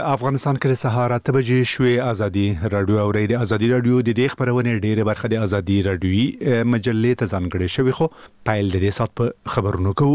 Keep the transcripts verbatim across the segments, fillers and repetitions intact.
افغانستان کې سهار اته بجې شوې ازادي رادیو اوري د ازادي رادیو د دې خبرونه ډېره برخه د ازادي رادیوي مجلې ته ځانګړې شوې خو پایل د دې سات په خبرونو کوو.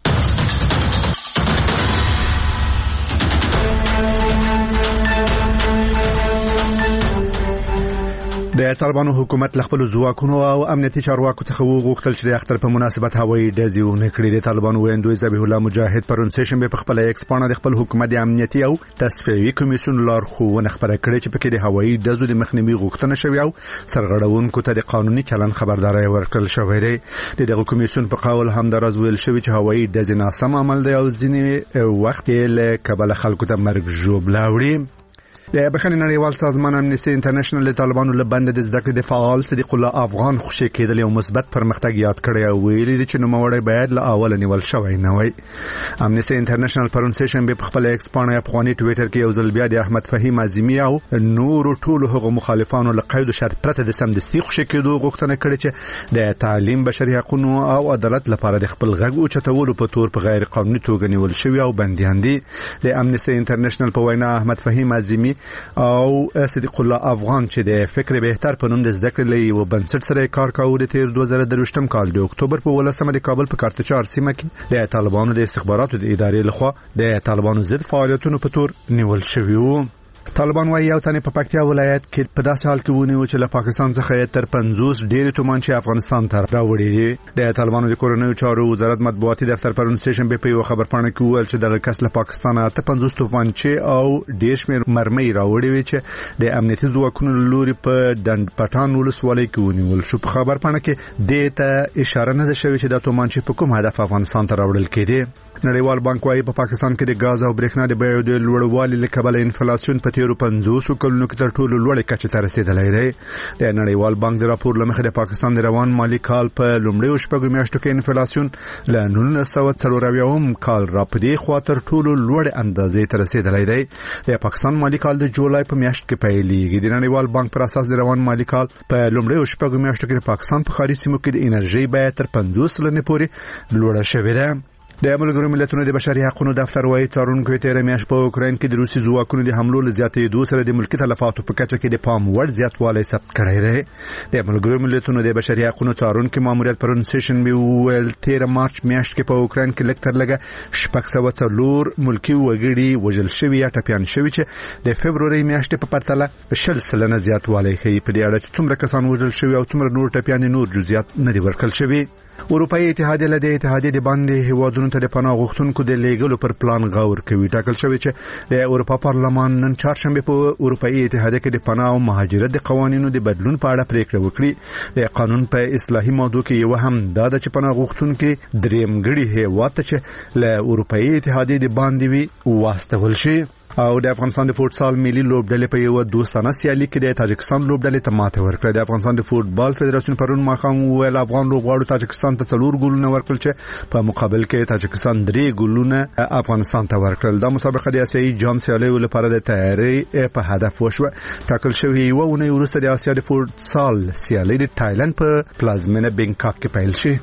د طالبانو حکومت خپل ځواکونو او امنیتي چارواکو څخه وغوښتل چې د اختر په مناسبت هوایي ډزې ونکړي. د طالبانو ویندوی ذبیح الله مجاهد پرون سیشن په خپل ایکس پاڼه د خپل حکومت د امنیتي او تصفیوي کمیسیون لارښوونه خبره کړې چې پکې د هوایي ډزو د مخنیوي غوښتنه شوې او سرغړونکو ته د قانوني چلن خبرداري ورکړل شوې ده. دغه کمیسیون په قول هم دراز ویل شوی چې هوایي ډزې ناسم عمل دی او ځینې وخت له کبل خلکو ته مرګ ژوبله وړي. د بخښنې نړیوال سازمان امنیستي انټرنیشنل د طالبانو له بند د زده کړې د فعال صدیق الله افغان خوشی کېدل او مثبت پرمختګ یاد کړی او ویلي چې نوموړی باید له اول نیول شوی نه وي. امنیستي انټرنیشنل پرون سیشن په خپل ایکس پاڼه افغاني ټوئیټر کې یو ځل بیا د احمد فهیم اعظمي او نور ټولو هغو مخالفانو له قید شرط پرته د سمدستي خوشی کېدو غوښتنه کړې چې د تعلیم بشري حقوقو او عدالت لپاره د خپل غږ او چتولو په تور په غیر قانوني توګه نیول شوی او بنديان دي. د امنیستي انټرنیشنل په وینا احمد فهیم اعظمي او صدیق الله افغان چې د فکر بهتر په نوم د زده کړې لې و بنسټ سره کار کاوه د تیر دوه زره درویشتم کال د اکتوبر په ولسمه د کابل په کارتچار سیمه کې د طالبانو د استخباراتو د ادارې لخوا د طالبانو ضد فعالیتونو په تور نیول شوی وو. طالبان وايي یو تنه په پکتیا ولایت کې په داسې حال کې ونیو چې له پاکستان څخه تر پنځوس ډېر تومانچې افغانستان ته راوړي دي. د طالبانو د کورنیو چارو وزارت مطبوعاتي دفتر پرون سیشن په یو خبر پاڼه کې ویل چې دغه کس له پاکستان ته پنځوس تومانچې او ډېر شمېر مرمۍ راوړي وي چې د امنیتي ځواکونو لوري په ډند پټان ولسوالۍ کې ونیول شو. په خبر پاڼه کې د ته اشاره نه شوې چې د تومانچې په کوم هدف افغانستان ته راوړل کېدي. نړیوال بانک وايي په پاکستان کې د غاز او برېښنا د بیو د لوړوالي له کبله انفلیسیون په تیرو پنځوس کلونو کې تر ټولو لوړ کچې ته رسیدلی دی. د نړیوال بانک د راپور لمخې د پاکستان د روان مالی کال په لومړیو شپږو میاشتو کې انفلیسیون له نولس سوه څلور اویایم کال را پدې خوا تر ټولو لوړ اندازې ته رسیدلی دی. د پاکستان مالی کال د جولای په میاشت کې پیلېږي. د نړیوال بانک پر اساس د روان مالی کال په لومړیو شپږو میاشتو کې د پاکستان په ښاري سیمو کې د انرژي بیه تر پنځوس سلنې پورې لوړه شوې ده. د ملګرو ملتونو د بشري حقوقو دفتر وايي څارونکو تیر میاشت په اوکراین کې د روسي ځواکونو د حملو له زیاتېدو سره د ملکي تلفاتو په کچه کې د پام وړ زیاتوالی ثبت کړی دی. د ملګرو ملتونو د بشري حقوقو څارونکو ماموریت پرون سیشن ویل تیر مارچ میاشت کې په اوکراین کې لږ تر لږه شپږ سوه څلور ملکي وګړي وژل شوي یا ټپیان شوي چې د فبروري میاشتې په پرتله شل سلنه زیاتوالی ښیي. په دې اړه چې څومره کسان وژل شوي او څومره نور ټپیان نور جزئیات نه دي ورکړل شوي. اروپאי اتحادیه له اتحادیې د باندې هیوادونو ته د پناه غوښتونکو د لیږلو پر پلان غور کوي. ټاکل شوی چې د اروپا پارلمان نن چهارشنبه په اروپאי اتحادیه کې د پناه او مهاجرت د قوانینو د بدلون په اړه پریکړه وکړي. د قانون په اصلاحي ماده کې یو هم دا د چې پناه غوښتونکو درېمګړي هیواد ته چې له اروپאי اتحادیې د باندې وي واستول شي. او د افغانستان د فوټسال ملي لوبډلې په یو دوستانه سیالي کې د تاجکستان لوبډلې ته ماته ورکړه. د افغانستان د فوټبال فدراسیون پرون ماښام ویل افغان لوبغاړو تاجکستان ته څلور ګولونه ورکړل چې په مقابل کې تاجکستان درې ګولونه افغانستان ته ورکړل. دا مسابقه د آسیایي جام سیالیو لپاره د تیاری په هدف وشوه. ټاکل شوی و ونه وروسته د آسیا د فوټسال سیالي د تایلند په پلازمینه بینکاک کې پیل شي.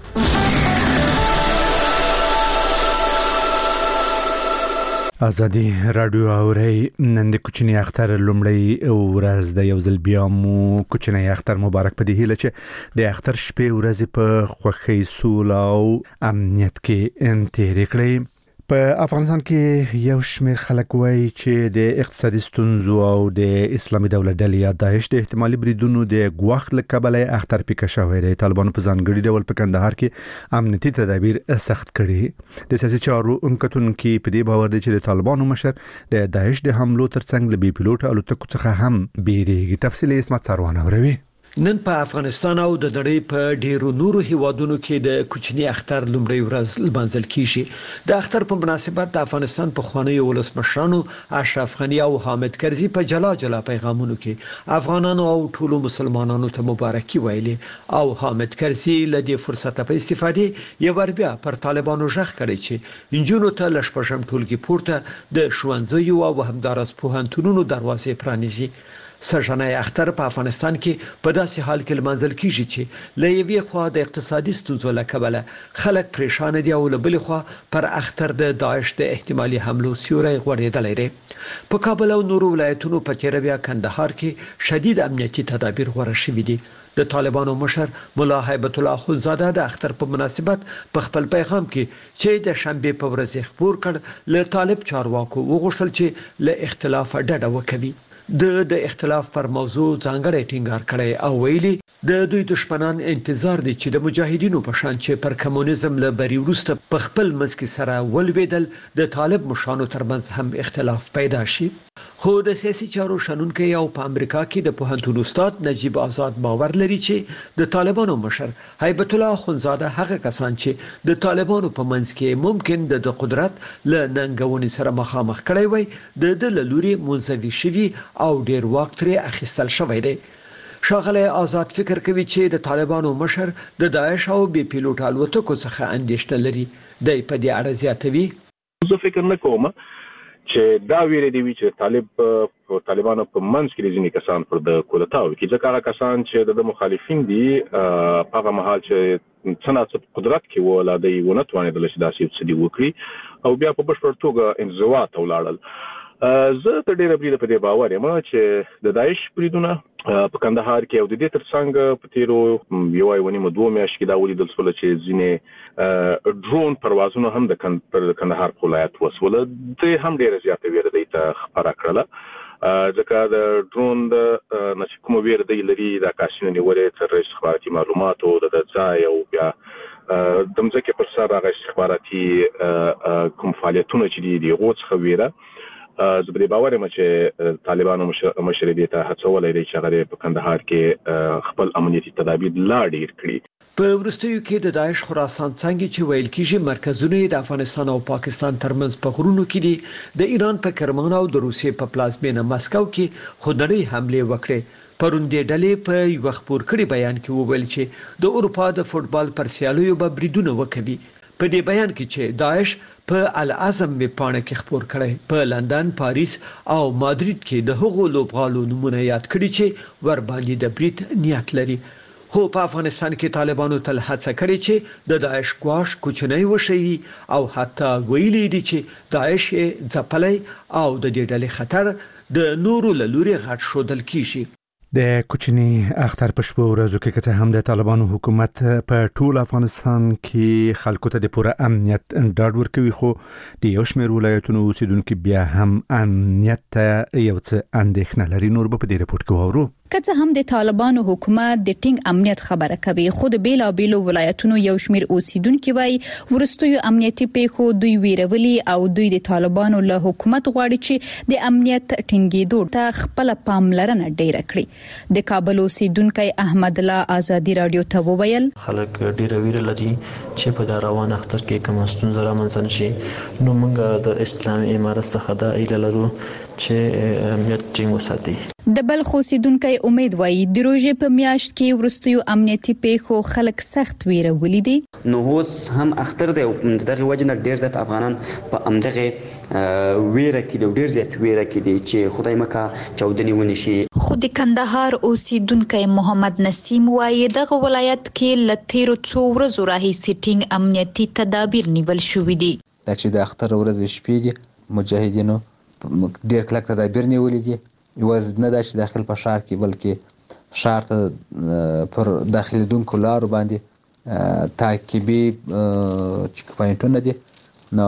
ازادي رادیو اوري نن د کوچنی اختر لومړی ورځ د یو ځل بیا مو کوچنی اختر مبارک په دې هیله چې د اختر شپې ورځې په خوښۍ سول او امنیت کې انتیر کړئ. په افغانستان کې یو شمېر خلک وایي چې د اقتصادي ستونزو او د اسلامي دولت ډلې یا داعش د احتمالي بریدونو د ګواښ له کبله اختر پیکه شوی دی. طالبانو په ځانګړي ډول په کندهار کې امنیتي تدابیر سخت کړي. د سیاسي چارو انکتونکو په دې باور دي چې د طالبانو مشر د داعش د حملو ترڅنګ له بي پیلوټ الوتکو څخه هم بیریږي. تفصیل اسمت سروانه وروي. نن په افغانستان او د نړۍ په ډیرو نورو هیوادونو کې د کوچنی اختر لومړی ورځ لمانځل کیږي. د اختر په مناسبت د افغانستان په خوانی ولسمشرانو اشرف غنی او حامد کرزي په جلا جلا پیغامونو کې افغانانو او ټولو مسلمانانو ته مبارکي ویلي او حامد کرزي له دې فرصت په استفادې یو ور بیا پر طالبانو ژغ کړی چې انجونو ته لشپږم ټولګي پورته د ښوونځیو او همدارس پوهنتونونو دروازې پرانیزي. سرجنای اختر په افغانستان کې په داسې حال کې لمانځل کیږي چې له یوې خوا د اقتصادي ستونزو له کبله خلک پریشان دي او له بلې خوا پر اختر د داعش د احتمالي حملو سیوری غوړېدلی دی. په کابل او نورو ولایتونو په تیر بیا کندهار کې شدید امنیتي تدابیر غوړه شوي دي. د طالبانو مشر مولا هیبت الله اخوندزاده د اختر په مناسبت په خپل پیغام کې چې د شنبه په ورځ خبر کړ له طالب چارواکو وغوښتل چې له اختلاف ډډه وکړي. د د اختلاف پر موضوع ځانګړی ټینګار کړی او ویلي د دوی دشمنان انتظار دي چې د مجاهدینو په شان چې پر کمونیزم له بری وروسته په خپل منځ کې سره ولویدل د طالب مشرانو ترمنځ هم اختلاف پیدا شي. خو د سیاسي چارو شنونکي او په امریکا کې د پوهنتون استاد نجیب آزاد باور لري چې د طالبانو مشر هیبت الله اخوندزاده هغه کسان چې د طالبانو په منځ کې ممکن د قدرت له ننګونې سره مخامخ کړي وي د د لوري منځوي شوي او ډیر وخت لري اخیستل شوی دی. شاغله آزاد فکر کوي چې د طالبانو مشر د داعش او بي پیلوټ الوتکو څخه اندېښنه لري. د په دې اړه زیاتوي زه فکر نه کوم چې دا ویری دی چې طالب په طالبانو په منځ کې ځینې کسان پر د کولتاو کې ځکه هغه کسان چې د مخالفین دي په هغه مهال چې څنګه قدرت کې ولاده یې ونه توانېدل چې داسې څه دی وکړي او بیا په بشپړ توګه انزوا ته ولاړل. زه ته ډیره بریده په دې باور یم چې د داعش بریدونه په کندهار کې او د دې ترڅنګ په تیرو یو ای ونیمه دوه میاشتې کې دا ولیدل شول چې ځینې ډرون پروازونه هم د کندهار په ولایت وسول. د هم ډیره زیاته ویره دی ته خبره کړله ځکه د ډرون د نشي کوم ویره دی لري د کاشینو نیولې تر استخباراتي معلوماتو د ځای او بیا د مځکې پر سر هغه استخباراتي کوم فعالیتونه چې دي د غوڅ خویره زه به باور یم چې طالبانو مشر دې ته هڅولای دی چې هغه په کندهار کې خپل امنیتي تدابیر لا ډیر کړي. په وروستیو کې د داعش خراسان څنګه چې ویل کیږي مرکزونه د افغانستان او پاکستان ترمنځ په غرونو کې دي. د ایران په کرمان او د روسیې په پلازمینه مسکو کې خودنړۍ حمله وکړه. پرون د ډلې په یو خبر کړي بیان کې وویل چې د اروپا د فوتبال پر سیالیو به بریدونه وکړي. په دې بیان کې چې داعش په العزم می پاڼه کې خبر کړي په لندن، پاریس او مادرید کې د هغو لوبغالو نمونه یاد کړي چې ور باندې د برید نیت لري. خو په افغانستان کې طالبانو تل هڅه کړې چې د داعش ګواښ کوچنی وشي او حتی ویلي دي چې داعش ځپلای او د دې ډلې خطر د نورو لوري غټ شودل کیږي. د کوچنی اختر په شپه ورځو کې کته هم د طالبانو حکومت په ټول افغانستان کې خلکو ته د پوره امنیت ډاډ ورکوي خو د یو شمېر ولایتونو اوسیدونکو بیا هم امنیت ته یو څه اندېښنه لري. نور به په دې رپورت کې وورو. کته هم د طالبانو حکومت د ټینګ امنیت خبره کوي خو د بیلا بیلو ولایتونو یو شمیر اوسیدونکو وای ورستوي امنیتي پیښو دوی ویرولي او دوی د طالبانو له حکومت غواړي چې د امنیت ټینګېدو ته خپل پاملرنه ډیره کړي. د کابل اوسیدونکو احمد الله ازادي رادیو ته وویل خلک ډیره ویره لري چې په دا روان اختر کې کوم ستونزه رامنځته نشي. نو موږ د اسلامي امارت څخه دا ایله لرو چې امنیت ټینګ وساتي. د بلخ اوسیدونکو امید وایي د روزې په میاشت کې ورستیو امنیتي پیښو خلک سخت ویره ولیدي. نو اوس هم اختر دی دغه وجنه ډیر زیات افغانان په امدغه ویره کې د ډیر زیات ویره کې دي چې خدای مکه چودنی ونشي. خو د کندهار اوسیدونکو محمد نسیم وایي دغه ولایت کې لتیرو څو ورځې راهیسې ټینګ امنیتي تدابیر نیول شوې دي. دا چې د اختر ورځې شپې دي مجاهدینو ډیر کلک تدابیر نیولې دي. یوازې نه دا چې داخل په شهر کې بلکې شهر ته پر داخليدونکو لارو باندې تعقیبي چک پوینټونه دي. نو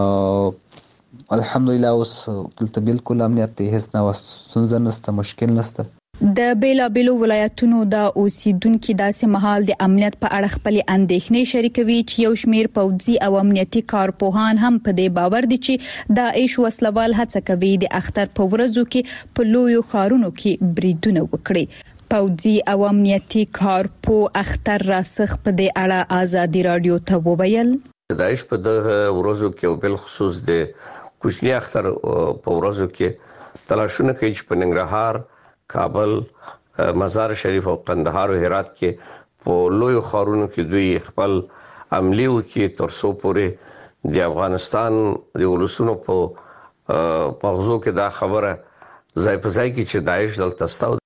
الحمدلله اوس دلته بالکل امنیت ته هیڅ نه ستونزه نشته، مشکل نشته. د بیلا بیلو ولایتونو د اوسیدونکو داسې مهال د امنیت په اړه خپل اندېښنې شریکوي چې یو شمیر پوځي او امنیتي کارپوهان هم په دې باور دي چې داعش وسلوال هڅه کوي د اختر په ورځو کې په لویو ښارونو کې بریدونه وکړي. پوځي او امنیتي کارپو اختر راسخ په دې اړه ازادي رادیو ته وویل داعش په دغه ورځو کې او بل خصوص د کوچنی اختر په ورځو کې تلاشونه کوي چې په ننګرهار، کابل، مزار شریف او قندهار او هرات کې په لوی خارونو کې دوی خپل عملی وکړي تر څو پورې د افغانستان د ولسونو په مغزو کې دا خبره ځای په ځای کې چې داعش دلته ستاو.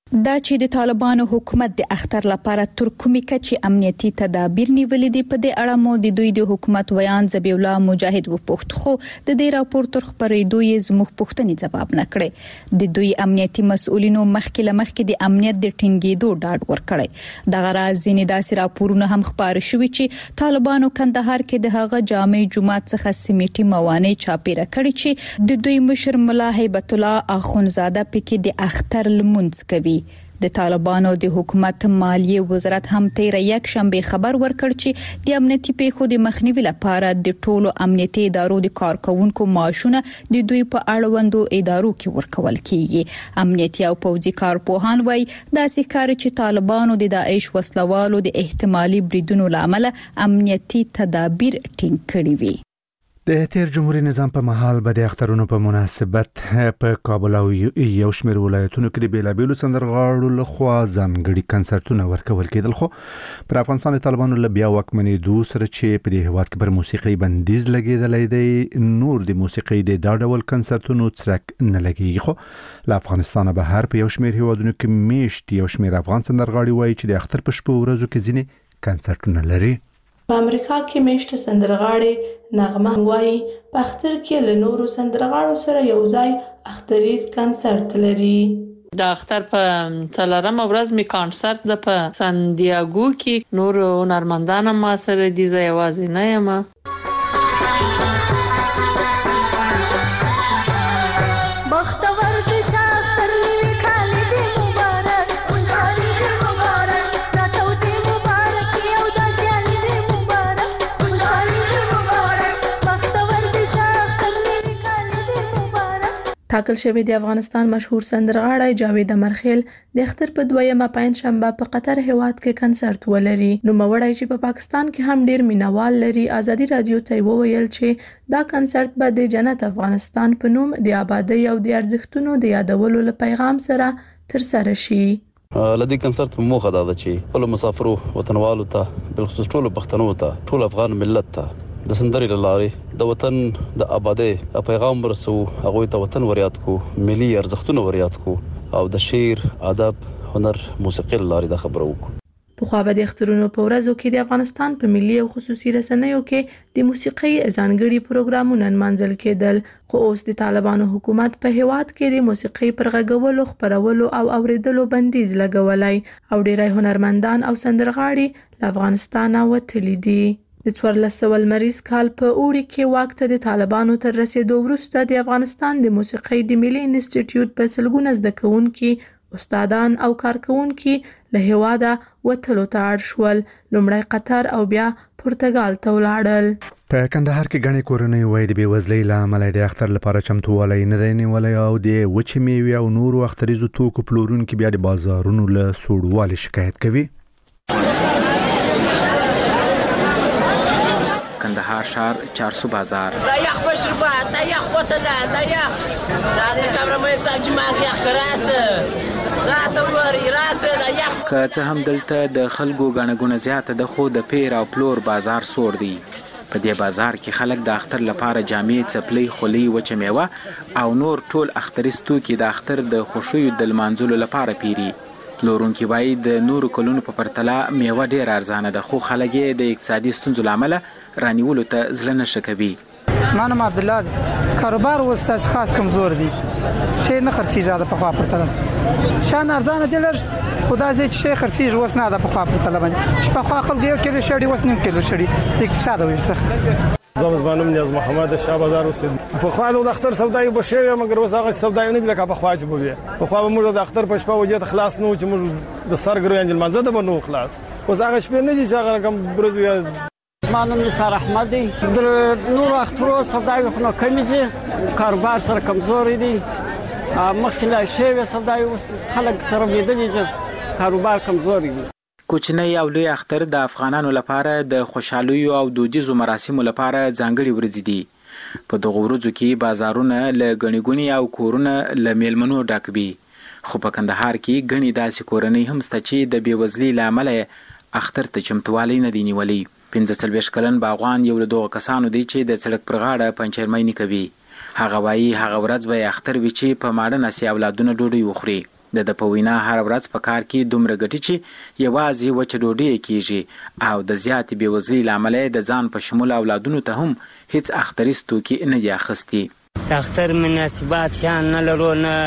دا چې د طالبانو حکومت د اختر لپاره تر کومې کچې امنیتي تدابیر نیولې دي په دې اړه مو د دوی د حکومت ویان ذبیح الله مجاهد وپوښت خو د دې راپور تر خبرېدو یې زموږ پوښتنې ځواب نه کړې د دوی امنیتي مسؤلینو مخکې لمخکې د امنیت د ټینګېدو ډاډ ورکړی دغه راز ځینې داسې راپورونه هم خبر شوي چې طالبانو کندهار کې د هغه جامع جماعت څخه سیمټي موانع چاپیره کړي چې د دوی مشر ملا هیبت الله اخونزاده پکې د اختر لمونځ کوي د طالبانو د حکومت مالیه وزارت هم تیر یک شنبه خبر ورکړ چې د امنیتي پیښو د مخنیوي لپاره د ټولو امنیتي ادارو د کارکونکو معاشونه د دوی په اړوندو ادارو کې ورکول کیږي امنیتي او پوځي کارپوهان وایي داسې کار چې طالبانو د داعش وسلوالو د احتمالي بریدونو لامل امنیتي تدابیر ټینګ کړي وي د تیر جمهوریت نظام په محل به د اخترونو په مناسبت په کابل او یو شمېر ولایتونو کې د بیلابیلو سندرغاړو لخوا ځانګړي کنسرتونه ورکول کېدل خو پر افغانستان د طالبانو له بیا واکمنېدو سره چې په دې هېواد کې پر موسیقي بندیز لګېدلی دی نور د موسیقي د دا ډول کنسرتونو څرک نه لګېږي خو له افغانستانه بهر په یو شمېر هېوادونو کې میشت یو شمېر افغان سندرغاړي وایي چې د اختر په شپو ورځو کې ځینې کنسرتونه لري په امریکا کې میشته سندرغاړي نغمه وایي په اختر کې له نورو سندرغاړو سره یو ځای اختریز کنسرت لري د اختر په څلورمه ورځ می کنسرت د په سان دیاګو کې نور هنرمندان ما سره دي زه یوازې نه یم بختور د شاعر نیوي خالد مبارک خوشالي دې مبارک راته دې مبارک یو داسې دې مبارک خوشالي دې مبارک بختور د شاعر نیوي خالد مبارک ټاکل شوی د افغانستان مشهور سندرغاړی جاوید امرخیل د اختر په دویمه پنځ شنبه په قطر هیواد کې کنسرت ولري نو موړی چې په پاکستان کې هم ډیر مینوال لري ازادي رادیو ته وویل چې دا کنسرت به د جنت افغانستان په نوم د آبادی او د ارزښتونو د یادولو له پیغام سره تر سره شي لدی کنسرت موخه دا ده چې ټول مسافرو وطنوالو ته بل خصوص ټول پښتنو ته ټول افغان ملت ته د سندرې لارې د وطن د آبادی پیغام ورسو هغه ته وطن وریاد کو ملي ارزښتونه وریاد کو او د شعر ادب هنر موسیقي لارې د خبرو کو په خو به د اخترونو په ورځو کې د افغانستان په ملي او خصوصي رسنیو کې د موسیقي ځانګړي پروګرامونه منځل کېدل خو اوس د طالبانو حکومت په هیواد کې د موسیقي پر غږولو خبرولو او اوریدلو بندیز لګولای او ډیری هنرمندان او سندرغاړي له افغانستان وتلي دي د څوارلس سوه لمریز کال په اوړي کې واک ته د طالبانو تر رسیدو وروسته د افغانستان د موسیقۍ د ملي انسټیټیوټ په سلګونه زده کوونکي استادان او کارکونکي له هیواده وتلو ته اړ شول لومړی قطر او بیا پرتګال ته ولاړل په کندهار کې غني کورنۍ وای د بیوزلۍ له امله د اختر لپاره چمتووالی نه دی نیولی او د وچې میوې او نورو اختریزو توکو پلورونکي بیا د بازارونو له سوړوالي شکایت کوي کندهار شهر چارسو بازار دا یخ بشربات دا یخ بوتله دا یخ راځه کامرمن صاحب چې ما یخ راسه راسه وري راسه دا یخ که څه هم دلته د خلکو غنګونه زیاته د خو د پیر او پلور بازار سور دی په دې بازار کې خلک د اختر لپاره جامې چپلې خولي وچه میوه او نور ټول اختریستو کې د اختر د خوشیو د لمانځلو لپاره پیری پلورونکي وایي د نورو کلونو په پرتله میوه ډیر ارزانه ده خو خلک یې د اقتصادي ستونزو له امله رانیولو ته زړه نه ښه کوي مانم عبدالله دی کاروبار اوس داسې خاص کمزور دی شی نه خرڅېږي د پخوا پرتله شیان ارزانه دي لږ خو دا ځای چې شی خرڅېږي اوس نه د پخوا پرتله باندې چې پخوا خلکو یو کیلو شړي اوس نیم کیلو شړي د اقتصاد وجه زما زمانم نیاز محمد شاه بازار اوسید په خو د اختر سودای به شوی مګر اوس هغه سودای نه لکه په خوا چې بوي په خو موږ د اختر په شپه وجه خلاص نو چې موږ د سرګرو انجل منځ ده بنو خلاص اوس هغه شپه نه چې هغه رقم برزو مانم نثار احمد دی د نور اخترو سودای خو نو کمیږي کاروبار سره کمزوري دي مخکله شوی سودای اوس خلک سره لیدل چې کاروبار کمزوري دي کوچنی او لوی اختر د افغانانو لپاره د خوشحالۍ او دودیزو مراسمو لپاره ځانګړي ورځې دي په دغه ورځو کې بازارونه له غني غني او کورونه له میلمنو ډک وي خو په کندهار کې غني داسې کورنۍ هم شته چې د بیوزلۍ له امله اختر ته چمتووالی نه دی نیولي پنځه څلوېښت کلن باغوان یو له دغو کسانو دی چې د سړک پر غاړه پنچرمیني کوي هغه وایي هغه ورځ به اختر وي چې په ماړه نسي اولادونه ډوډۍ وخوري د د په وینا هر ورځ په کار کې دومره ګټي چې یوازې وچه ډوډۍ کیږي او د زیاتې بېوزلۍ له امله د ځان په شمول اولادونو ته هم هیڅ اختریز توکي نه دي اخیستي. د اختر مناسبات شان نه لرو، نه